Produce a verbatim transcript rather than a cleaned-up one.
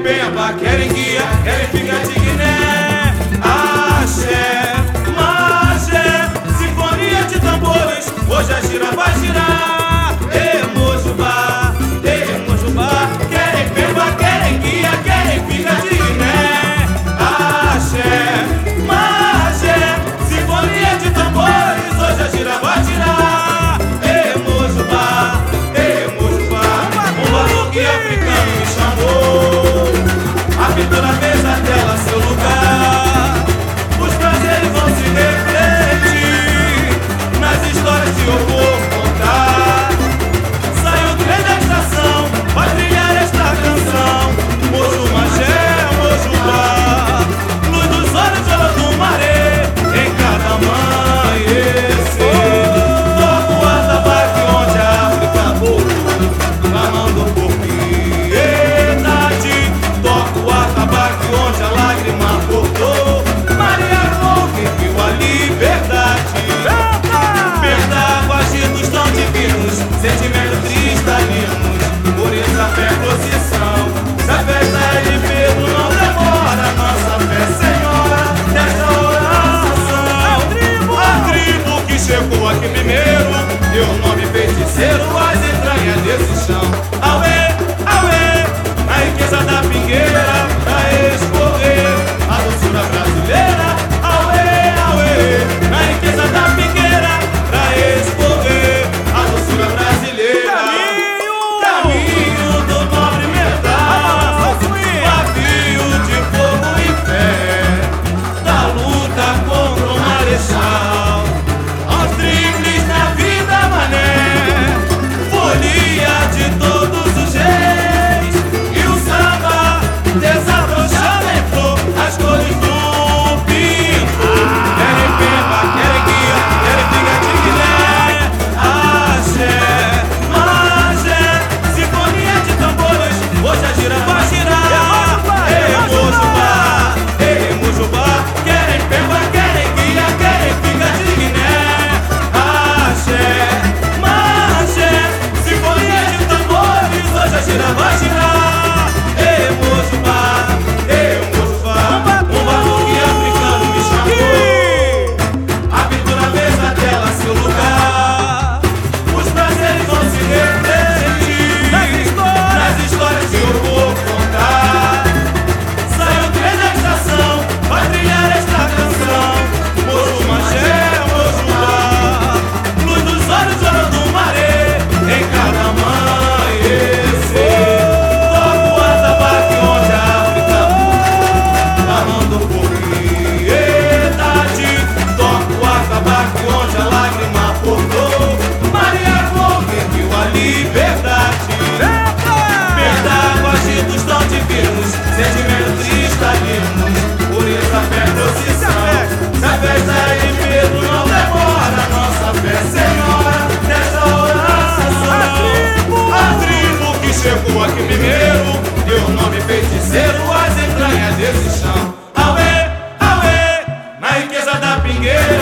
Pemba, querem guia, querem ficar de Guiné. Axé, magé, sinfonia de tambores, hoje a gira vai girar. E Mojubá, e Mojubá, querem Pemba, querem guia, querem ficar de Guiné. Axé, magé, sinfonia de tambores, hoje a gira vai girar. E Mojubá, e Mojubá, um batuque africano me chamou. A pintura fez a tela seu lugar. Os prazeres vão se refletir nas histórias que eu vou contar. Saiu o trem da estação, vai brilhar esta canção. Moju Magé, Mojubá, luz dos olhos de Olodumare, em cada amanhecer. Toco o atabaque onde a África voltou, clamando por piedade. Toco o atabaque onde a lágrima cortou. Maria Longa viu a liberdade. Perda, agidos tão divinos, sentimentos cristalinos, pureza, fé, procissão. Se a festa é de Pedro, não demora. Nossa fé, Senhora, desta oração. A tribo que chegou aqui primeiro deu o nome feiticeiro às entranhas desse chão. Auê, auê, na riqueza da pingueira, pra escorrer a doçura brasileira. Auê, auê, na riqueza da pingueira, pra escorrer a doçura brasileira. Caminho, caminho do nobre metal, pavio de fogo e fé, da luta contra o marechal, aos dribles na vida mané, folia de todos os reis, e o samba desabrochando entrou as cores do pinto. Querem Pemba, querem guia, querem ficar de Guiné. Axé, magé, sinfonia de tambores, hoje a gira vai girar. E Mojubá, e Mojubá, querem Pemba, querem guia, querem ficar de Guiné. Axé, magé, sinfonia de tambores, hoje a gira vai girar. E Mojubá, e Mojubá, um batuque africano me chamou. A pintura fez a tela seu lugar. Os prazeres vão se refletir nas histórias que eu vou contar. Saiu o trem da estação, vai brilhar esta canção. Moju Magé, Mojubá, luz dos olhos de Olodumare, em cada amanhecer. Toco o atabaque onde a África voa, clamando por piedade. Toco o atabaque onde a lágrima cortou. Maria Longa viu a liberdade. Perda, agidos tão divinos, sentimentos cristalinos, pureza, fé, procissão. Se a festa é de Pedro, não demora. Nossa fé, Senhora, desta oração. A tribo que chegou aqui primeiro deu o nome feiticeiro às entranhas desse chão. Auê, auê, na riqueza da pingueira.